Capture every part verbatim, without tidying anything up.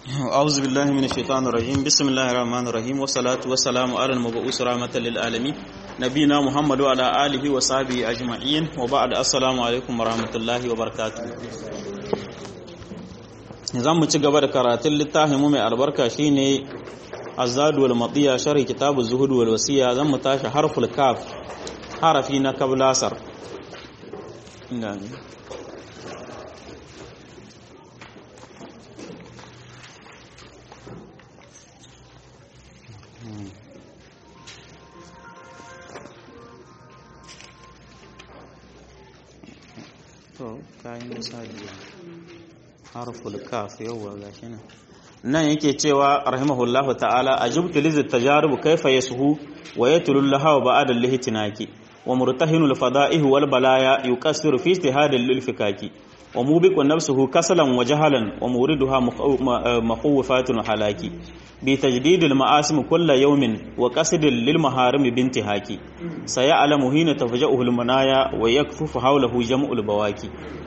أعوذ بالله من الشيطان الرجيم بسم الله الرحمن الرحيم والصلاة والسلام على المبعوث رحمة للعالمين نبينا محمد وعلى آله وصحبه أجمعين وبعد السلام عليكم ورحمة الله وبركاته نظام mu ci gaba da karatun littafin mu mai albarka shine Azad wal Matiya sharh kitab az-zuhud wal wasiya zan mu tashi harful kaf harafi na kablasar ina to kayan misali harful kaf yawa gashi nan nan yake cewa rahimahullahu ta'ala ajibtu liz tajarub kayfa yashu wa yatul laha ba'da al-ihtinaki wa murtahinul fada'ihi wal balaya yuqassiru fi ijtihadil lil fikaki wa mubiqu nafsuhu kasalan wa jahalan wa muriduha makhawfatun halaki bi tajdidil ma'asim kullu yawmin wa qasidil lil maharim bintihaki sayalamu hina tafja'uhu al manaya wa yakfufu hawlahu jam'ul bawaki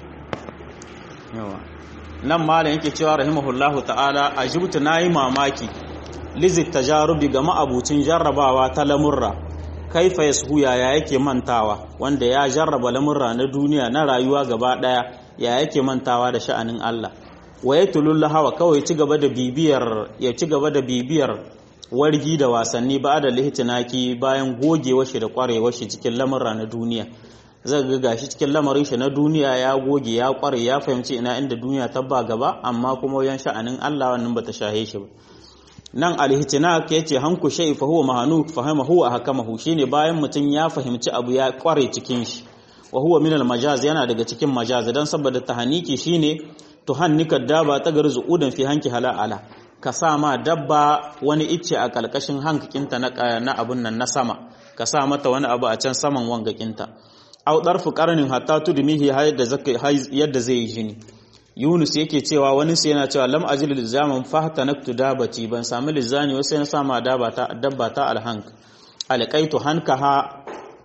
yawa nan malam yake cewa rahimahullahu ta'ala ajibtu nayi mamaki lizit tajarubi ga ma'abucin jarrabawa ta lamurra kaifa yashu ya yake mantawa wanda ya jarraba lamurra na duniya na rayuwa gaba daya ya yake mantawa da sha'anin Allah wayatulul hawa kawai ci gaba da bibiyar ya ci gaba da bibiyar wargi da wasanni ba da lihtinaki bayan gogewa shi da kwarewa shi cikin lamurra na duniya zai ga gashi cikin lamarin shi na duniya ya goge ya kware ya fahimci ina inda duniya ta ba gaba amma kuma wajen sha'anin Allah wannan bata shahe shi ba nan alhitinak yace hanku shay fa huwa mahanuk fahama huwa hakamahu shine bayan mutun ya fahimci abu ya kware cikin shi wa huwa min almajaz yana daga cikin majaz dan saboda tahaniki shine tuhannika daba ta garzu udan fi hanki halala ka sa ma dabba wani icce a kalkashin hankakinta na na abun nan na sama ka sa mata wani abu a can saman wangakinta au darfu qarnin hatta tudmihi yadda zaka yadda zai yi jini Yunus yake cewa wani sai yana cewa lam ajil lizaman fahtanaktu dabati ban sami lizani wasu sai na sama dabata dabbata alhank alqaitu hankaha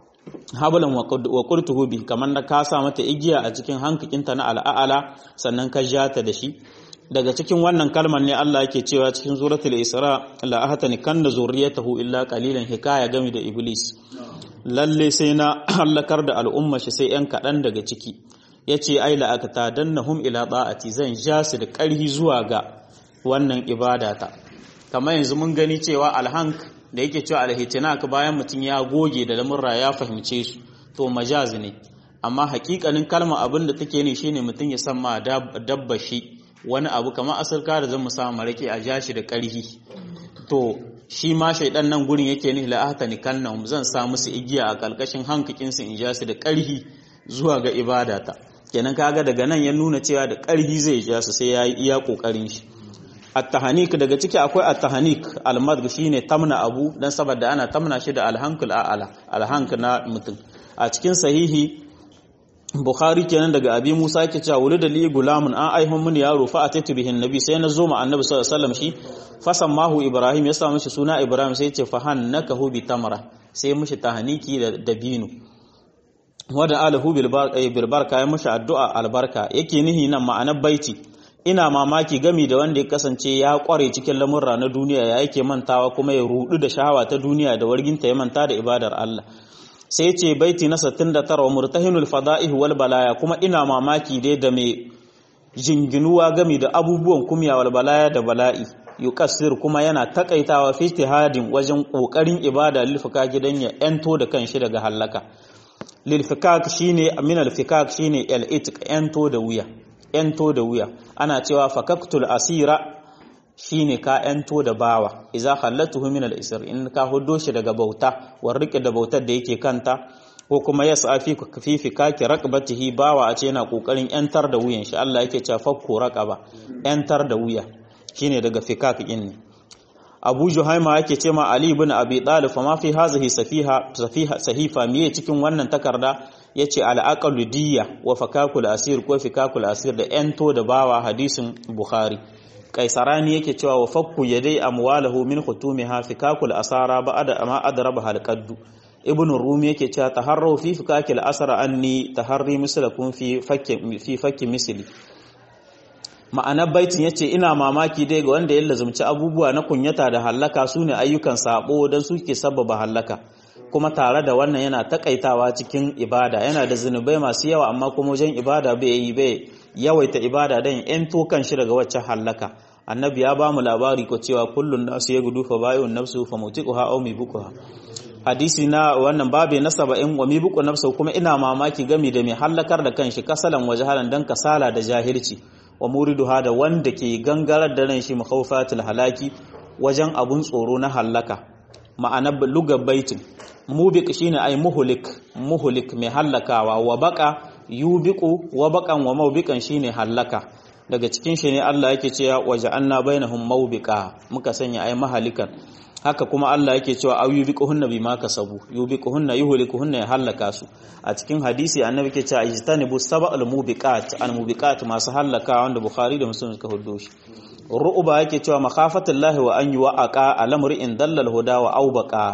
hablan wa qultuhu bi kaman da ka sa mata igiya a cikin hankakinta na al'ala sannan ka jata da shi daga cikin wannan kalmar ne Allah yake cewa cikin suratul isra la ahtani kanna zurriyatahu illa qalilan hikaya game da iblis lalle sai na halakar da al'umma shi sai yan kadan daga ciki yace ai la akatadannahum ila ta'ati zan ja su da ƙarhi zuwa ga wannan ibadata kamar yanzu mun gani cewa alhank da yake cewa alhitinak bayan mutum ya goge da lamurra ya fahimce su to majaz ne amma hakikanin kalma abin da take ne shine mutum ya san ma dabba shi wani abu kamar asirka da zan musa marake a jashi da ƙarhi to shi ma shaidan nan gurin yake ne la ahtani kannahum zan sa musu igiya a kalkashin hankakin su in ja su da ƙarhi zuwa ga ibadata kenan kaga daga nan ya nuna cewa da ƙarhi zai ja su sai yayi iya kokarin shi at-tahanik daga ciki akwai at-tahanik al-madg shine tamna abu dan saboda ana tamna shi da al-hankul a'ala al-hank na mutum a cikin sahihi Bukhari kenan daga Abi Musa yake cewa wulida li gulamun an aihun mun yaro fa ataitu bihin nabi sai na zo ma annabi sallallahu alaihi wasallam shi fasammahu Ibrahim ya sa mishi suna Ibrahim sai ya ce fahannakahu bi tamra sai mishi tahaniki da dabino wada alahu bil barka ya mishi addu'a albarka yake nihi nan ma'anar baiti ina mamaki gami da wanda ya kasance ya kware cikin lamurra na duniya ya yake mantawa kuma ya rudu da shahawa ta duniya da warginta ya manta da ibadar Allah sai ce baiti na sittin da tara wa murtahinul fada'ihi wal balaya kuma ina mamaki dai da mai jinginuwa gami da abubuwan kumya wal balaya da bala'i yuqassir kuma yana takaitawa fi ijtihadin wajen kokarin ibada lil fikak gidan ya ento da kanshi daga halaka lil fikak shine min al fikak shine al itq ento da wuya ento da wuya ana cewa fakaktul asira shine ka ento da bawa idza khallatuhu min al-isr in ka huddo shi daga bauta war rike da bautar da yake kanta ko kuma yasa fi fi fikaki raqabatihi bawa a ce yana kokarin yantar da wuyan shi Allah yake cewa fakku raqaba yantar da wuya shine daga fikak din ne Abu Juhaima yake ce ma Ali ibn Abi Talib fa ma fi hazihi safiha safiha sahifa miye cikin wannan takarda yace al-aqlu diyya wa fakakul asir ko fikakul asir da ento da bawa hadisin Bukhari Kaisarani yake cewa wa fakku yadai amwalahu min khutumiha fikakul asara ba'da ma adraba halqaddu Ibn Rumi yake cewa taharru fi fikakil asra anni taharri mislakum fi fakki fi fakki misli ma'anar baitin yace ina mamaki dai ga wanda ya lazumci abubuwa na kunyata da hallaka sune ayyukan sabo dan suke sababa hallaka kuma tare da wannan yana takaitawa cikin ibada yana da zinubai masu yawa amma kuma wajen ibada bai yi bai yawaita ibada dan yan to kan shi daga wacce hallaka annabi ya ba mu labari ko cewa kullun nasu yagudu fa bayun nafsu fa mutiquha aw mibuquha hadisi na wannan babe na saba'in wa mibuqu nafsu kuma ina mamaki gami da mai hallakar da kanshi kasalan wajahalan dan kasala da jahilci wa muriduha da wanda ke gangarar da ran shi makhawfatul halaki wajen abun tsoro na hallaka ma'anar lugar baitin mubiq shine ay muhlik muhlik mai hallakawa wa baqa yubiqu wa baqan wa mawbiqan shine hallaka daga cikin shi ne Allah yake cewa waja'alna bainahum mawbiqa muka sanya ay mahalikan haka kuma Allah yake cewa aw yubiquhunna bima kasabu yubiquhunna yuhlikuhunna ya halaka su a cikin hadisi annabi yake cewa ijtanibu sab'al mubiqat al mubiqat masu halaka wanda Bukhari da Muslim suka huddo shi ru'uba yake cewa makhafatullahi wa an yuwaqa alamri'in dallal huda wa awbaqa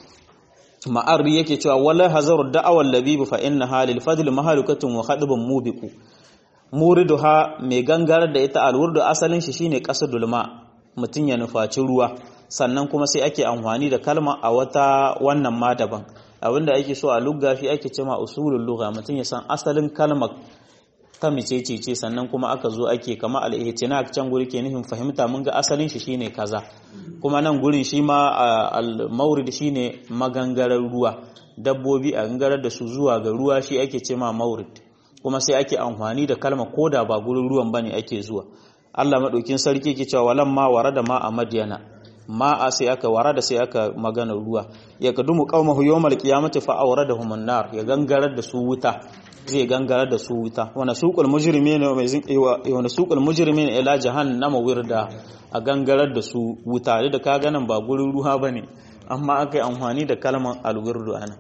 ma'arri yake cewa wala hazaru da'awal labib fa innaha lil fadl mahalukatun wa khadbun mubiqu muriduha mai gangarar da ita alwurdu asalin shi shine qasadul ma mutun ya nufaci ruwa sannan kuma sai ake amfani da kalma a wata wannan ma daban abinda ake so a lugha shi ake cewa usulul lugha mutun ya san asalin kalmar ta micece ce sannan kuma aka zo ake kama al-ihtinak can guri ke nufin fahimta mun ga asalin shi shine kaza kuma nan gurin shi ma al-mawrid shine magangarar ruwa dabbobi a gangarar da su zuwa ga ruwa shi ake cewa mawrid kuma sai ake amfani da kalma koda ba gurin ruwan bane ake zuwa Allah madaukin sarki yake cewa walamma warada ma a madyana ma sai aka warada sai aka magana ruwa ya kadumu qaumahu yawmal qiyamati fa awradahum an-nar ya gangarar da su wuta zai gangarar da su wuta wana suqul mujrimina mai zin wana suqul mujrimina ila jahannama wirda a gangarar da su wuta da ka ganin ba gurin ruwa bane amma akai amfani da kalmar al-wirdu ana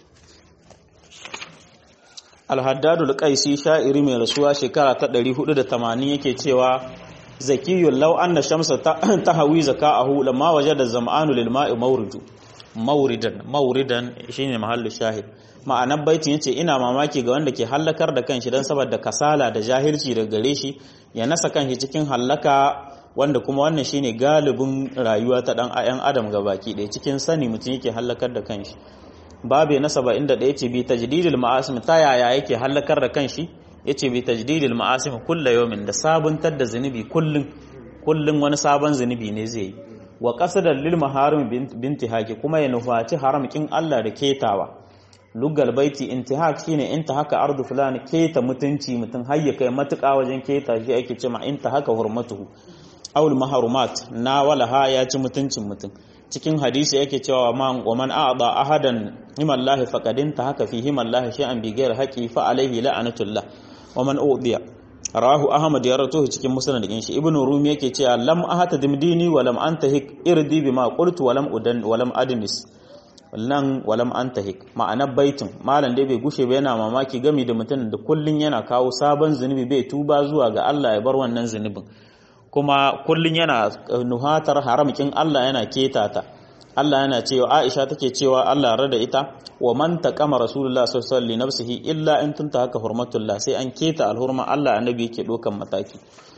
al-haddad al-qaisi sha'iri mai rasuwa shekara ta ɗari hudu da tamanin yake cewa zakiyul law anna shamsa tahawi zakaahu lamma wajada zam'anu lil ma'i mawridu mawridan mawridan shine mahallu shahid ma'anar baitin yace ina mamaki ga wanda ke hallakar da kanshi dan saboda kasala da jahilci daga gare shi ya nasa kanshi cikin hallaka wanda kuma wannan shine galibin rayuwa ta dan ayan adam gabaki ɗaya cikin sani mutum yake hallakar da kanshi babe na saba'in da ɗaya ce bi tajdidil ma'asim ta yaya yake hallakar da kanshi yace bi tajdidil ma'asim kullu yawmin da sabuntar da zunubi kullun kullun wani sabon zunubi ne zai yi wa qasadal lil maharim binti haki kuma ya nufaci haramkin Allah da ketawa lugal baiti intihak shine intahaka ardu fulani keta mutunci mutun hayya kai matuƙa wajen keta shi ake cewa intahaka hurmatuhu awul maharumat na walaha ya ci mutuncin mutun cikin hadisi yake cewa man wa man a'da ahadan himallahi faqadin tahaka fi himallahi shay'an bi ghairi haqi fa alayhi la'natullah wa man udiya rawahu ahmad ya rawato cikin musnad din shi ibnu rumi yake cewa lam ahata dimdini wa lam antahik irdi bima qultu wa lam udan wa lam adnis lan wa lam antahik ma'ana baitin malan dai bai gushe ba yana mamaki gami da mutum da kullun yana kawo sabon zunubi bai tuba zuwa ga Allah ya bar wannan zunubin kuma kullun yana nuhatar haramkin Allah yana ketata Allah yana cewa Aisha take cewa Allah rada ita wa man taqama rasulullah sallallahu alaihi wasallam nafsihi illa in tunta haka hurmatullah sai an keta alhurma Allah annabi yake dokan mataki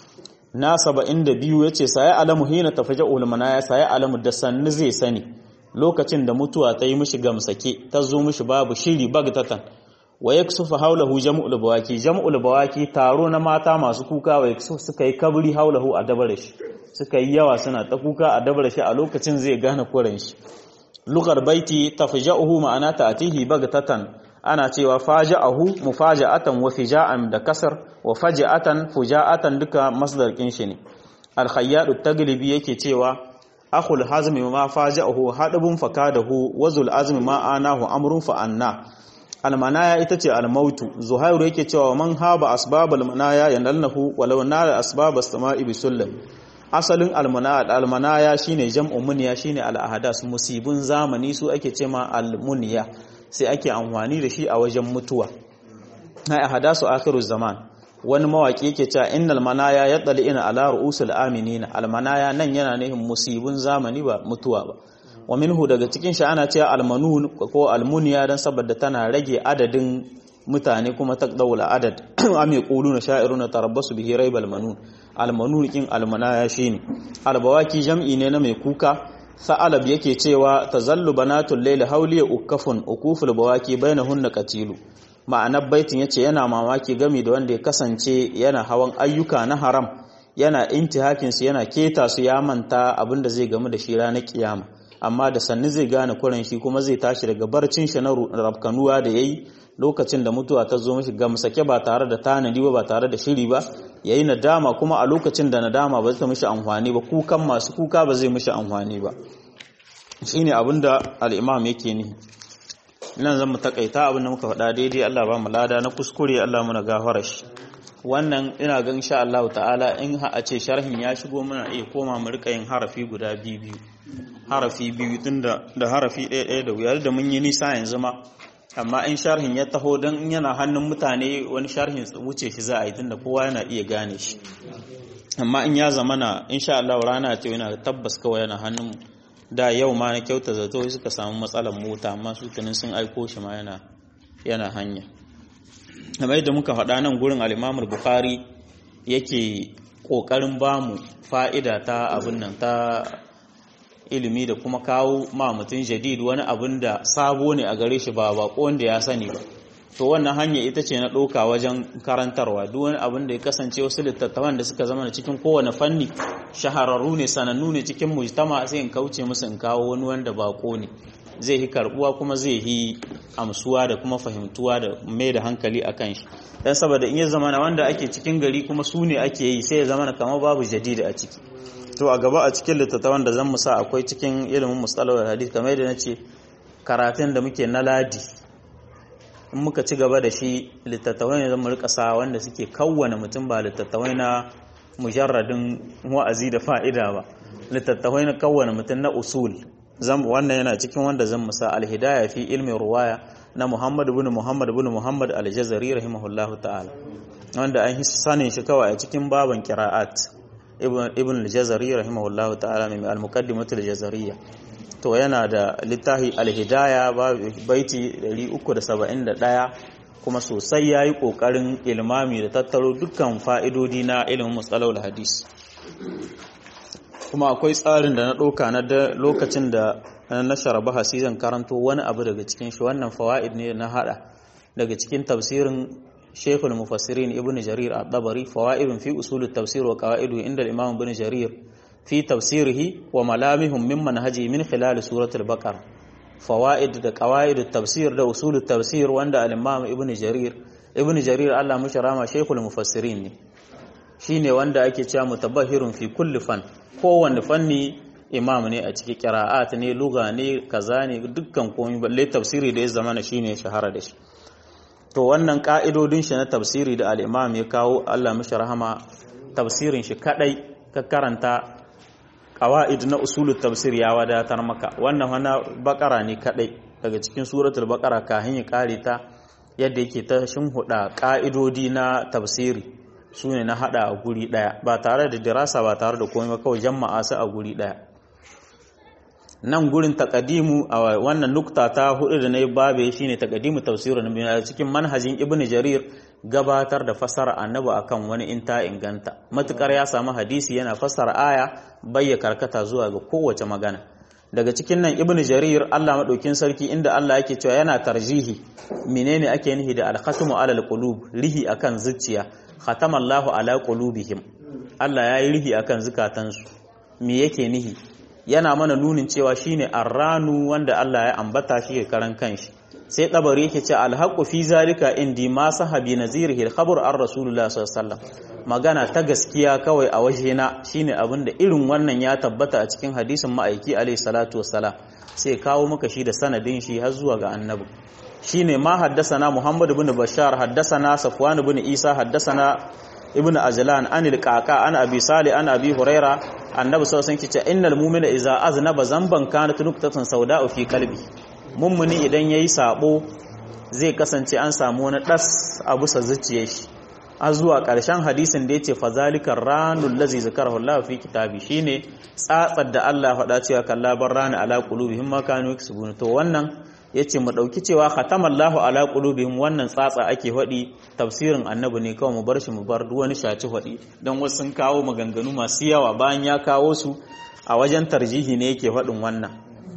na saba'in da biyu yace sai alamu hina tafaja'ul manaya sai alamu da sanni zai sani lokacin da mutuwa ta yi mishi gamsake ta zo mishi babu shiri bagtatan wa yaksufu haulahu jam'ul bawaki jam'ul bawaki taro na mata masu kuka wa yaksufu suka yi kabri haulahu a dabare shi suka yi yawa suna ta kuka a dabare shi a lokacin zai gane kuren shi lugar baiti tafja'uhu ma'ana ta'tihi bagtatan ana cewa faja'ahu mufaja'atan wa fija'an da kasar wa faja'atan fuja'atan duka masdar kin shi ne al-khayyadu taglibi yake cewa akhul hazmi ma faja'ahu hadabun fakadahu wazul azmi ma anahu amrun fa anna almanaya ita ce almautu zuhairu yake cewa man haba asbabal manaya yanalnahu walau nara asbabas sama'i bisullam asalin almanaya almanaya shine jam'u muniya shine al-ahdas musibun zamani su ake cewa almuniya sai ake amfani da shi a wajen mutuwa ai ahdasu akhiruz zaman wani mawaki yake cewa innal manaya yadli'ina ala ru'usil aminina almanaya nan yana nihin musibun zamani ba mutuwa ba wa minhu daga cikin shi ana cewa almanun ko almuniya dan saboda tana rage adadin mutane kuma ta daula adad am yaquluna sha'iruna tarabbasu bihi raibal manun almanukin almanaya shine albawaki jam'i ne na mai kuka. Sa'alab yake cewa tazallu banatul layli hawliya ukafun ukuful bawaki bainahunna qatilu. Ma'anar baitin yace yana mamaki game da wanda ya kasance yana hawan ayyuka na haram, yana intihakin su, yana keta su, ya manta abinda zai gamu da shi ranar kiyama, amma da sanni zai gane kuran shi kuma zai tashi daga barcin shi na rafkanuwa da yayi lokacin da mutuwa ta zo mishi gamsake ba tare da tanadi ba ba tare da shiri ba, yayi nadama kuma a lokacin da nadama ba zai mishi amfani ba, kukan masu kuka ba zai mishi amfani ba. Shine abinda al-imam yake ni. Nan zan mu takaita abinda muka faɗa daidai, Allah ba mu lada, na kuskure Allah muna gafara shi. Wannan ina ga insha Allah ta'ala in ha a ce sharhin ya shigo muna iya koma mu rika yin harafi guda biyu biyu harafi biyu tunda da harafi ɗaya ɗaya da wuyar da mun yi nisa yanzu ma, amma in sharhin ya taho don yana hannun mutane wani sharhin wuce shi za a yi tunda kowa yana iya gane shi, amma in ya zama na insha Allah rana ce yana tabbas kawai yana hannun da yau ma na kyauta zato suka samu matsalar mota, amma su tunin sun aiko shi ma yana yana hanya. Kamar yadda muka faɗa nan gurin al-Imam Bukhari yake ƙoƙarin bamu fa'ida ta abin nan ta ilimi da kuma kawo ma mutum jadid wani abin da sabo ne a gare shi ba bako wanda ya sani ba. To wannan hanya ita ce na ɗauka wajen karantarwa, duk wani abin da ya kasance wasu littattafan da suka zama cikin kowane fanni shahararru ne sanannu ne cikin mujtama, sai in kauce musu in kawo wani wanda bako ne zai yi karbuwa kuma zai yi amsuwa da kuma fahimtuwa da mai da hankali a kan shi, dan saboda in ya zama na wanda ake cikin gari kuma su ne ake yi sai ya zama na kamar babu jadida a ciki. To a gaba a cikin littattafan da zan musa akwai cikin ilimin mustalahul hadith, kamar yadda nace karatun da muke na ladi in muka ci gaba da shi littattafai ne zan mu rika sa wanda suke kawwana mutum, ba littattafai na mujarradin wa'azi da fa'ida ba, littattafai na kawwana mutum na usul. Wannan yana cikin wanda zan musa al-hidaya fi ilmi ruwaya na Muhammad ibn Muhammad ibn Muhammad al-Jazari rahimahullahu ta'ala, wanda an sanin shi kawai a cikin baban qira'at ibn al-Jazari rahimahullahu ta'ala mai al-muqaddimatu al-Jazariyya. To yana da littafi al-hidaya baiti ɗari uku da saba'in da ɗaya, kuma sosai yayi kokarin ilmami da tattaro dukkan fa'idodi na ilimin mustalahul hadis. Kuma akwai tsarin da na ɗauka na da lokacin da na sharaba hasi zan karanto wani abu daga cikin shi. Wannan fawaid ne na hada daga cikin tafsirin Sheikhul Mufassirin Ibn Jarir At-Tabari, fawaidun fi usul at-tafsir wa qawaidu inda al-Imam Ibn Jarir fi tafsirihi wa malamihum min manhaji min khilal surat al-Baqara. Fawaid da qawaid at-tafsir da usul at-tafsir wanda al-Imam Ibn Jarir Ibn Jarir Allah mushi rama Sheikhul Mufassirin ne, shine wanda ake cewa mutabahhirun fi kulli fan, kowanne fanni imam ne a cikin qira'at ne, lugha ne, kaza ne, dukkan komai balle tafsiri da ya zama shine shahara da shi. To wannan ka'idodin shi na tafsiri da al-imam ya kawo Allah mishi rahama, tafsirin shi kadai ka karanta qawaid na usulut tafsir ya wadatar maka. Wannan wana bakara ne kadai daga cikin suratul baqara kahin ya kare ta, yadda yake ta shinhuda ka'idodi na tafsiri sune na hada a guri daya ba tare da dirasa ba tare da komai ba, kawai jama'a su a guri daya. Nan gurin taqadimu a wannan nukta ta hudu da nayi babe shine taqadimu tafsirin nabi a cikin manhajin Ibn Jarir, gabatar da fasara annabi akan wani in ta inganta, matukar ya samu hadisi yana fasara aya bayya karkata zuwa ga kowace magana. Daga cikin nan Ibn Jarir Allah madaukin sarki inda Allah yake cewa yana tarjihi, menene ake nihi da al-khatmu ala al-qulub, rihi akan zuciya, khatama Allahu ala qulubihim, Allah yayi rihi akan zukatansu. Me yake nihi? Yana mana nunin cewa shine arranu wanda Allah ya ambata shi ga karan kanshi. Sai Tabari yake ce alhaqu fi zalika indi ma sahabi nazirihi al-khabar ar rasulullah sallallahu alaihi wasallam, magana ta gaskiya kawai a wajena shine abinda irin wannan ya tabbata a cikin hadisin ma'aiki alaihi salatu wassalam, sai kawo maka shi da sanadin shi har zuwa ga annabi. Shine ma haddasana Muhammad ibn Bashar haddasana Safwan ibn Isa haddasana ibn Ajlan an al-Qaqa an Abi Salih an Abi Huraira annabi sallallahu alaihi wasallam ce innal mu'mina idza aznaba zamban kanat nuqtatun sawda'u fi qalbi, mummuni idan yayi sabo zai kasance an samu wani das a bisa zuciyar shi, a zuwa ƙarshen hadisin da yace fazalikar ranul ladzi zakarahu Allah fi kitabi, shine tsatsar da Allah faɗa cewa kalla barrana ala qulubihim ma kanu yaksubun. To wannan yace mu dauki cewa khatamallahu ala qulubihim wannan tsatsa ake faɗi tafsirin annabi ne kawai mu bar shi mu bar duk wani shaci faɗi dan wasu sun kawo maganganu masu yawa bayan ya kawo su a wajen tarjihi ne yake faɗin wannan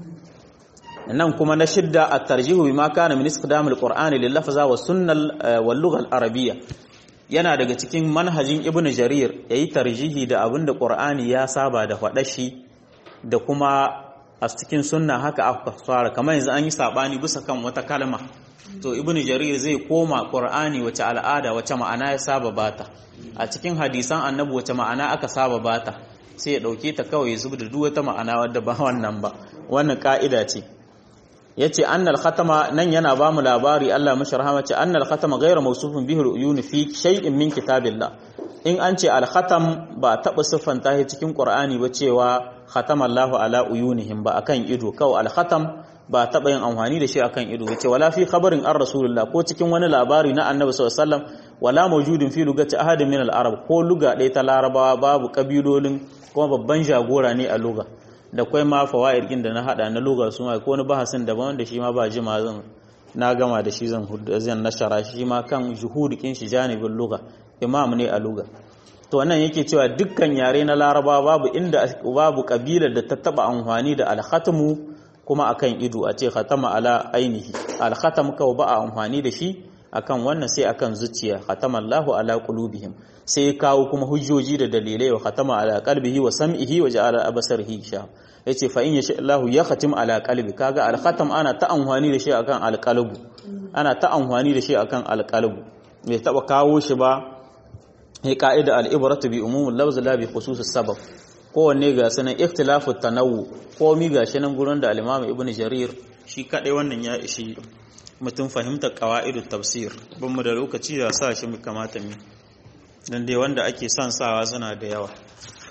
nan kuma na shidda at-tarjihu bima kana min istiqdamil qur'ani lil lafza wa sunnal wal lugha al arabiyya yana daga cikin manhajin ibnu jarir yayi tarjihi da abinda qur'ani ya saba da faɗa shi da kuma a cikin sunna haka aka fara kamar yanzu an yi sabani bisa kan wata kalma to ibnu jarir zai koma qur'ani wace al'ada wace ma'ana ya saba bata a cikin hadisan annabi wace ma'ana aka saba bata sai ya dauke ta kawai ya zuba da duk wata ma'ana wadda ba wannan ba wannan ka'ida ce yace annal khatama nan yana ba mu labari Allah mashi rahama ce annal khatama ghayra mawsufun bihi al-uyun fi shay'in min kitabillah in an ce al-khatam ba taba siffanta shi cikin qur'ani ba cewa khatama Allahu ala uyunihim ba akan ido kawai al-khatam ba taba yin amfani da shi akan ido yace wala fi khabarin ar rasulullah ko cikin wani labari na annabi sallallahu alaihi wasallam wala mawjudin fi lugati ahadin min al-arab ko luga ɗaya ta larabawa babu kabilolin kuma babban jagora ne a luga da kwai ma fawaid din da na hada na luga su mai ko wani bahasin daban wanda shi ma ba jima zan na gama da shi zan zan nashara shi ma kan juhudikin shi janibin luga imam ne a luga to wannan yake cewa dukkan yare na laraba babu inda babu kabilar da ta taba amfani da al-khatmu kuma akan ido a ce khatama ala ainihi al-khatam kawai ba a amfani da shi akan wannan sai akan zuciya khatama Allahu ala qulubihim sai kawo kuma hujjoji da dalilai wa khatama ala qalbihi wa sam'ihi wa ja'ala absarihi sha yace fa in yasha Allahu ya khatim ala qalbi kaga al-khatam ana ta amfani da shi akan al-qalbu ana ta amfani da shi akan al-qalbu bai taba kawo shi ba sai ka'ida al-ibratu bi umumil lafz la bi khususis sabab kowanne ga sanan ikhtilafu tanawu komi gashi nan gurin da al-imam ibnu jarir shi kadai wannan ya ishi mutum fahimtar qawaidut tafsir ban mu da lokaci da sa shi mu kamata mu dan dai wanda ake son sawa suna da yawa